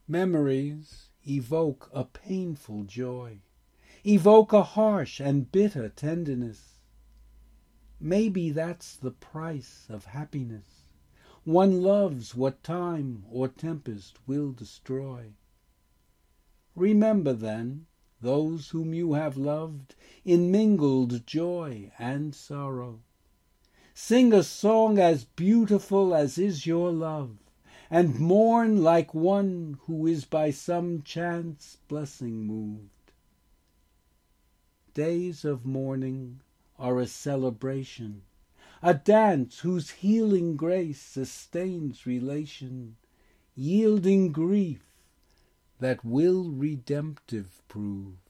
Memories evoke a painful joy, evoke a harsh and bitter tenderness. Maybe that's the price of happiness. One loves what time or tempest will destroy. Remember, then, those whom you have loved in mingled joy and sorrow. Sing a song as beautiful as is your love, and mourn like one who is by some chance blessing moved. Days of mourning are a celebration, a dance whose healing grace sustains relation, yielding grief that will redemptive prove.